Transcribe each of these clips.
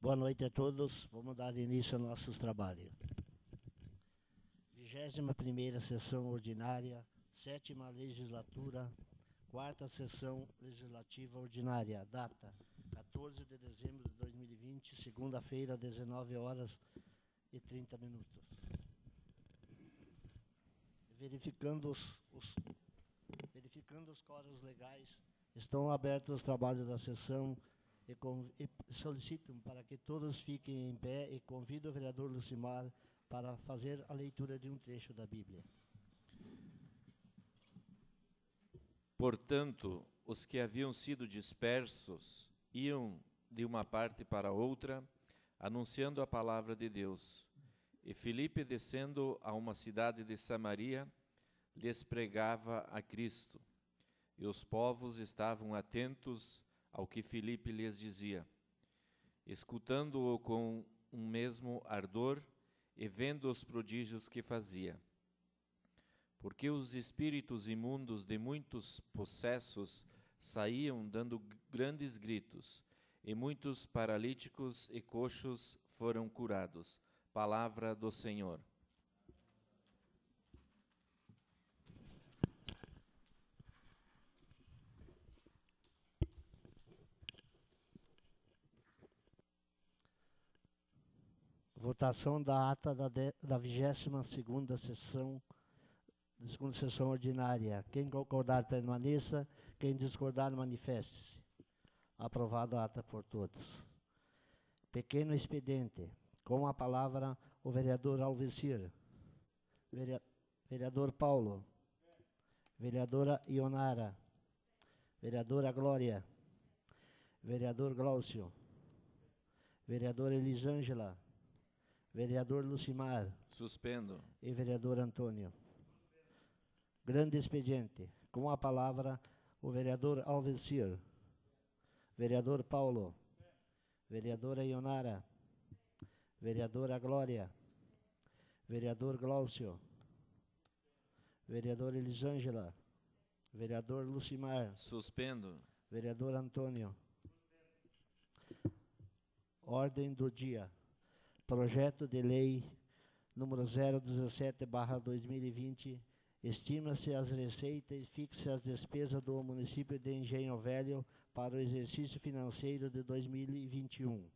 Boa noite a todos. Vamos dar início aos nossos trabalhos. 21ª Sessão Ordinária, 7ª Legislatura, 4ª Sessão Legislativa Ordinária. Data: 14 de dezembro de 2020, segunda-feira, 19h30. Verificando os quóruns legais, estão abertos os trabalhos da sessão e solicitam para que todos fiquem em pé e convido o vereador Lucimar para fazer a leitura de um trecho da Bíblia. Portanto, os que haviam sido dispersos iam de uma parte para outra, anunciando a palavra de Deus. E Filipe, descendo a uma cidade de Samaria, lhes pregava a Cristo. E os povos estavam atentos ao que Filipe lhes dizia, escutando-o com um mesmo ardor e vendo os prodígios que fazia. Porque os espíritos imundos de muitos possessos saíam dando grandes gritos, e muitos paralíticos e coxos foram curados. Palavra do Senhor. Votação da ata da 22ª Sessão, segunda sessão ordinária. Quem concordar, permaneça. Quem discordar, manifeste-se. Aprovado a ata por todos. Pequeno expediente. Com a palavra, o vereador Alvecir. Vereador Paulo. Vereadora Ionara. Vereadora Glória. Vereador Glaucio. Vereadora Elisângela. Vereador Lucimar. Suspendo. E vereador Antônio. Grande expediente. Com a palavra, o vereador Alvecir. Vereador Paulo. Vereadora Ionara. Vereadora Glória. Vereador Glaucio. Vereadora Elisângela. Vereador Lucimar. Suspendo. Vereador Antônio. Ordem do dia. Projeto de lei número 017/2020, estima-se as receitas e fixa as despesas do município de Engenho Velho para o exercício financeiro de 2021.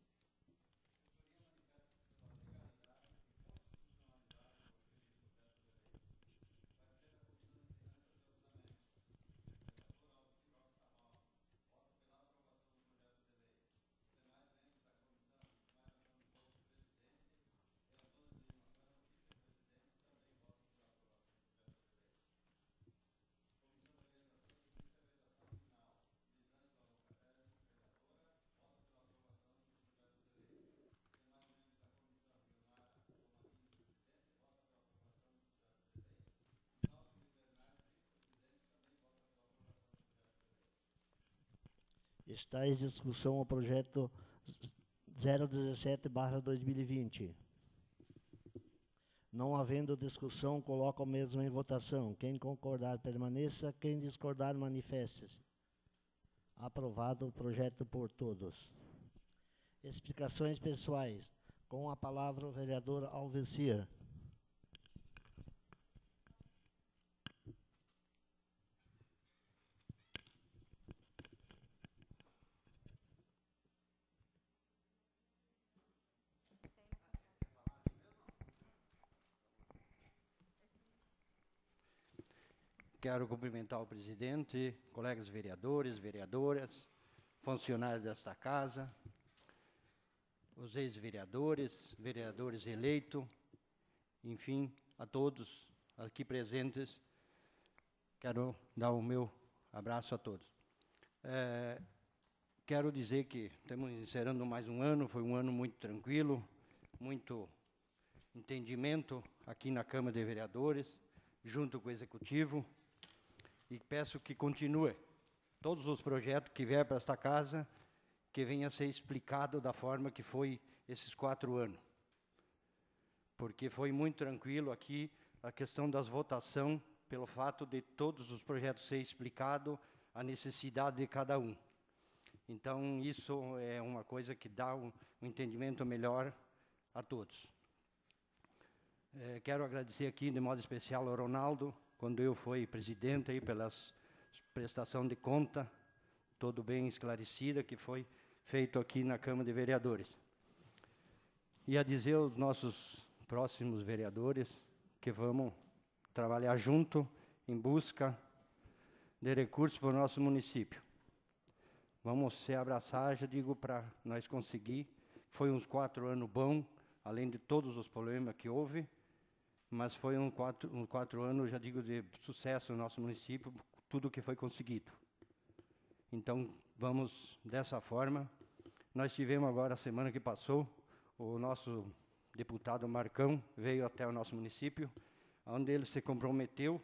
Está em discussão o projeto 017/2020. Não havendo discussão, coloco o mesmo em votação. Quem concordar, permaneça. Quem discordar, manifeste-se. Aprovado o projeto por todos. Explicações pessoais. Com a palavra, o vereador Alvecir. Quero cumprimentar o presidente, colegas vereadores, vereadoras, funcionários desta casa, os ex-vereadores, vereadores eleitos, enfim, a todos aqui presentes. Quero dar o meu abraço a todos. Quero dizer que estamos encerrando mais um ano, foi um ano muito tranquilo, muito entendimento aqui na Câmara de Vereadores, junto com o Executivo, e peço que continue todos os projetos que vier para esta casa, que venha a ser explicado da forma que foi esses 4 anos. Porque foi muito tranquilo aqui a questão das votações, pelo fato de todos os projetos ser explicado, a necessidade de cada um. Então, isso é uma coisa que dá um entendimento melhor a todos. Quero agradecer aqui, de modo especial, ao Ronaldo, quando eu fui presidente, aí, pela prestação de conta, todo bem esclarecida, que foi feito aqui na Câmara de Vereadores. E a dizer aos nossos próximos vereadores que vamos trabalhar junto em busca de recursos para o nosso município. Vamos se abraçar, já digo, para nós conseguir. Foi uns 4 anos bons, além de todos os problemas que houve, mas foi uns 4 anos, já digo, de sucesso no nosso município, tudo que foi conseguido. Então, vamos dessa forma. Nós tivemos agora, a semana que passou, o nosso deputado Marcão veio até o nosso município, onde ele se comprometeu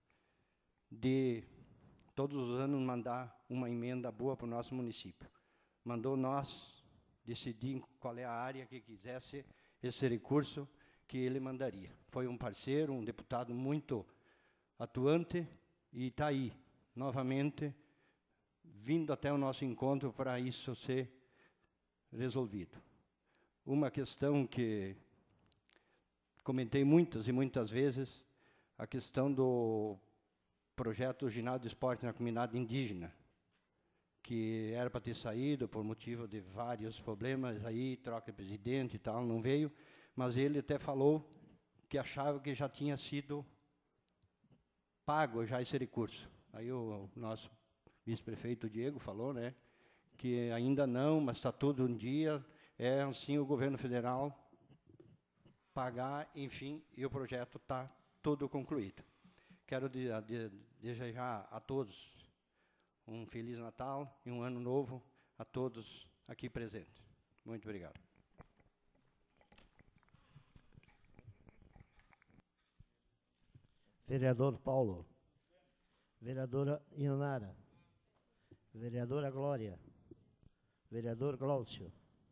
de, todos os anos, mandar uma emenda boa para o nosso município. Mandou nós decidir qual é a área que quisesse esse recurso que ele mandaria. Foi um parceiro, um deputado muito atuante, e está aí, novamente, vindo até o nosso encontro para isso ser resolvido. Uma questão que comentei muitas e muitas vezes, a questão do projeto Ginásio de Esporte na Comunidade Indígena, que era para ter saído por motivo de vários problemas, aí troca de presidente e tal, não veio, mas ele até falou que achava que já tinha sido pago já esse recurso. Aí o nosso vice-prefeito Diego falou, né, que ainda não, mas está tudo um dia, é assim o governo federal pagar, enfim, e o projeto está todo concluído. Quero desejar a todos um Feliz Natal e um Ano Novo a todos aqui presentes. Muito obrigado. Vereador Paulo. Vereadora Inara. Vereadora Glória. Vereador Glaucio.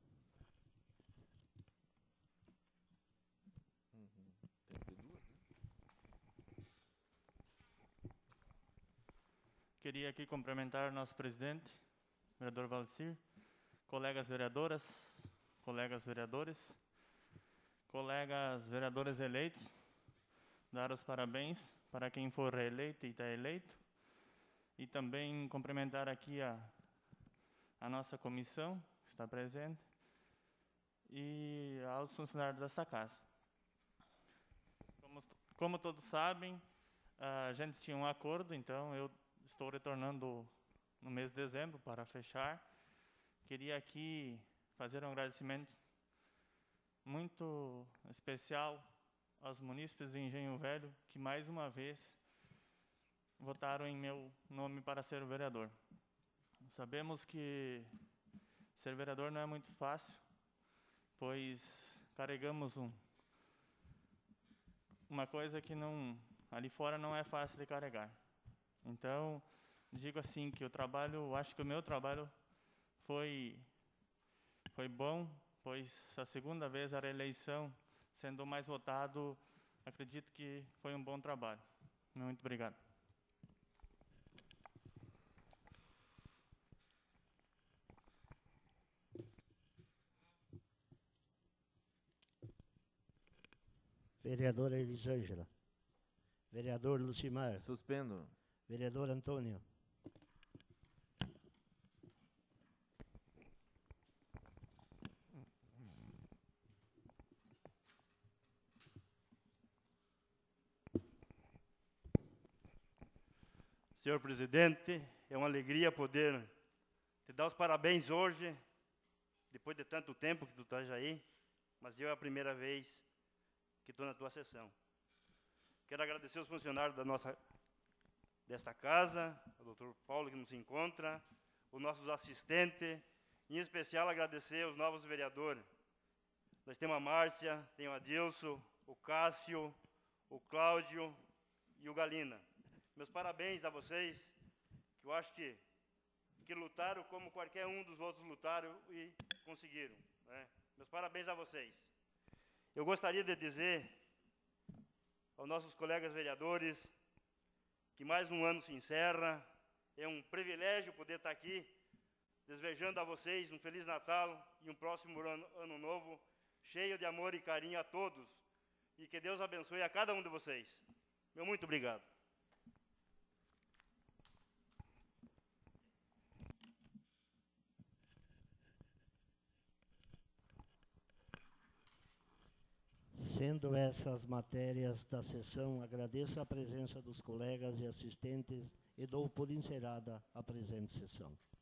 Queria aqui cumprimentar o nosso presidente, vereador Valcir, colegas vereadoras, colegas vereadores, colegas vereadores eleitos, dar os parabéns para quem for reeleito e está eleito, e também cumprimentar aqui a nossa comissão, que está presente, e aos funcionários desta casa. Como todos sabem, a gente tinha um acordo, então eu estou retornando no mês de dezembro para fechar. Queria aqui fazer um agradecimento muito especial aos munícipes de Engenho Velho, que mais uma vez votaram em meu nome para ser vereador. Sabemos que ser vereador não é muito fácil, pois carregamos uma coisa que ali fora não é fácil de carregar. Então, digo assim, que acho que o meu trabalho foi bom, pois a segunda vez a reeleição, sendo o mais votado, acredito que foi um bom trabalho. Muito obrigado. Vereadora Elisângela. Vereador Lucimar. Suspendo. Vereador Antônio. Senhor presidente, é uma alegria poder te dar os parabéns hoje, depois de tanto tempo que tu estás aí, mas é a primeira vez que estou na tua sessão. Quero agradecer os funcionários desta casa, o doutor Paulo que nos encontra, os nossos assistentes, em especial agradecer aos novos vereadores. Nós temos a Márcia, tem o Adilson, o Cássio, o Cláudio e o Galina. Meus parabéns a vocês, que eu acho que lutaram como qualquer um dos outros lutaram e conseguiram, né? Meus parabéns a vocês. Eu gostaria de dizer aos nossos colegas vereadores que mais um ano se encerra. É um privilégio poder estar aqui desejando a vocês um Feliz Natal e um próximo ano novo, cheio de amor e carinho a todos, e que Deus abençoe a cada um de vocês. Meu muito obrigado. Sendo essas matérias da sessão, agradeço a presença dos colegas e assistentes e dou por encerrada a presente sessão.